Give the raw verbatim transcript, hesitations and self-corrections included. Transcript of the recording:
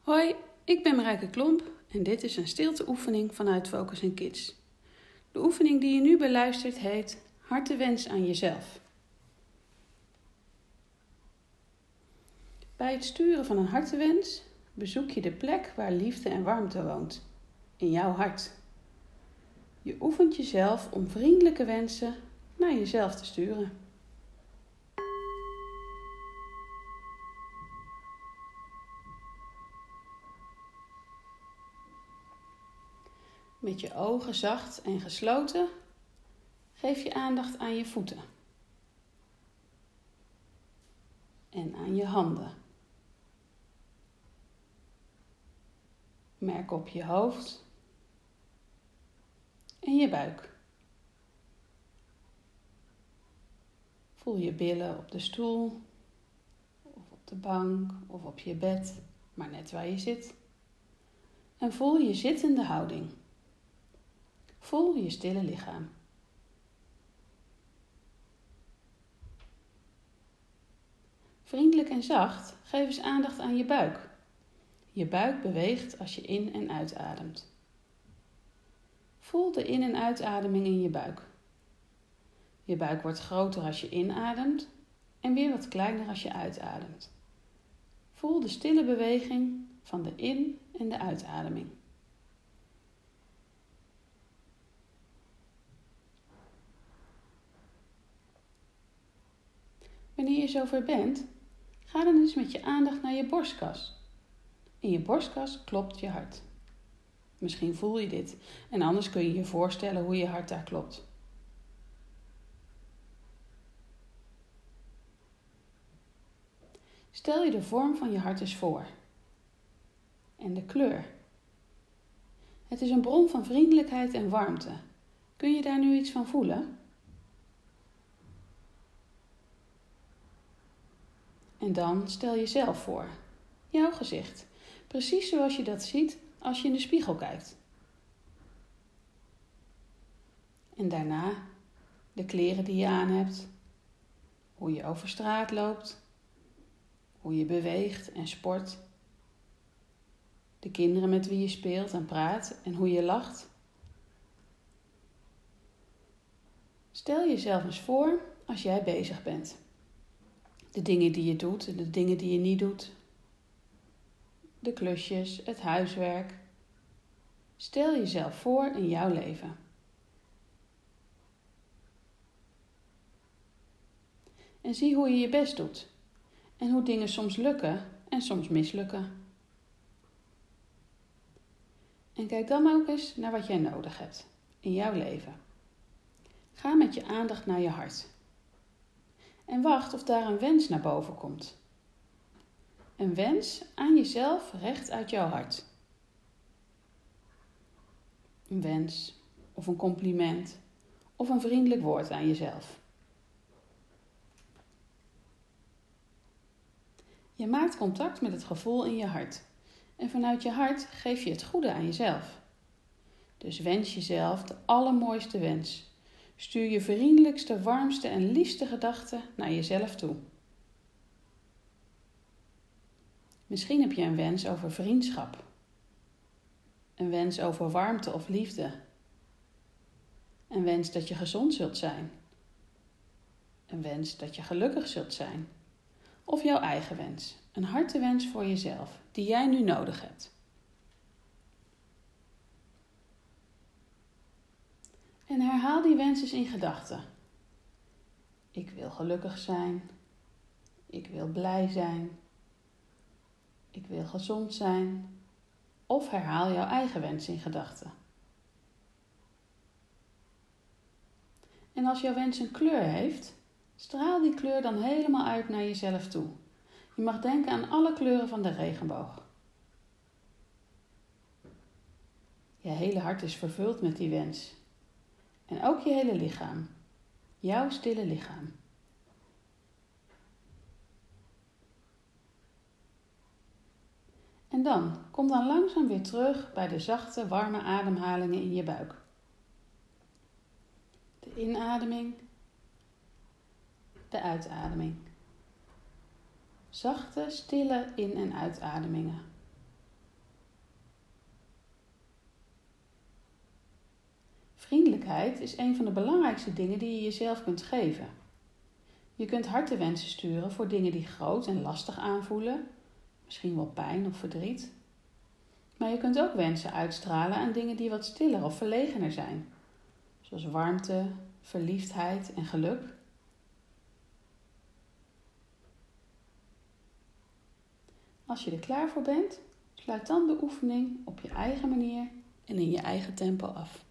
Hoi, ik ben Marijke Klomp en dit is een stilteoefening vanuit Focus en Kids. De oefening die je nu beluistert heet Hartewens aan jezelf. Bij het sturen van een hartewens bezoek je de plek waar liefde en warmte woont, in jouw hart. Je oefent jezelf om vriendelijke wensen naar jezelf te sturen. Met je ogen zacht en gesloten geef je aandacht aan je voeten en aan je handen. Merk op je hoofd en je buik. Voel je billen op de stoel of op de bank of op je bed, maar net waar je zit. En voel je zittende houding. Voel je stille lichaam. Vriendelijk en zacht geef eens aandacht aan je buik. Je buik beweegt als je in- en uitademt. Voel de in- en uitademing in je buik. Je buik wordt groter als je inademt en weer wat kleiner als je uitademt. Voel de stille beweging van de in- en de uitademing. Wanneer je zover bent, ga dan eens met je aandacht naar je borstkas. In je borstkas klopt je hart. Misschien voel je dit en anders kun je je voorstellen hoe je hart daar klopt. Stel je de vorm van je hart eens voor. En de kleur. Het is een bron van vriendelijkheid en warmte. Kun je daar nu iets van voelen? En dan stel jezelf voor. Jouw gezicht. Precies zoals je dat ziet als je in de spiegel kijkt. En daarna de kleren die je aan hebt. Hoe je over straat loopt. Hoe je beweegt en sport. De kinderen met wie je speelt en praat en hoe je lacht. Stel jezelf eens voor als jij bezig bent. De dingen die je doet en de dingen die je niet doet. De klusjes, het huiswerk. Stel jezelf voor in jouw leven. En zie hoe je je best doet. En hoe dingen soms lukken en soms mislukken. En kijk dan ook eens naar wat jij nodig hebt in jouw leven. Ga met je aandacht naar je hart. En wacht of daar een wens naar boven komt. Een wens aan jezelf recht uit jouw hart. Een wens of een compliment of een vriendelijk woord aan jezelf. Je maakt contact met het gevoel in je hart. En vanuit je hart geef je het goede aan jezelf. Dus wens jezelf de allermooiste wens. Stuur je vriendelijkste, warmste en liefste gedachten naar jezelf toe. Misschien heb je een wens over vriendschap. Een wens over warmte of liefde. Een wens dat je gezond zult zijn. Een wens dat je gelukkig zult zijn. Of jouw eigen wens. Een hartewens voor jezelf, die jij nu nodig hebt. En herhaal die wens eens in gedachten. Ik wil gelukkig zijn. Ik wil blij zijn. Ik wil gezond zijn. Of herhaal jouw eigen wens in gedachten. En als jouw wens een kleur heeft, straal die kleur dan helemaal uit naar jezelf toe. Je mag denken aan alle kleuren van de regenboog. Je hele hart is vervuld met die wens. En ook je hele lichaam. Jouw stille lichaam. En dan, kom dan langzaam weer terug bij de zachte, warme ademhalingen in je buik. De inademing. De uitademing. Zachte, stille in- en uitademingen. Vriendelijkheid is een van de belangrijkste dingen die je jezelf kunt geven. Je kunt hartewensen sturen voor dingen die groot en lastig aanvoelen, misschien wel pijn of verdriet. Maar je kunt ook wensen uitstralen aan dingen die wat stiller of verlegener zijn, zoals warmte, verliefdheid en geluk. Als je er klaar voor bent, sluit dan de oefening op je eigen manier en in je eigen tempo af.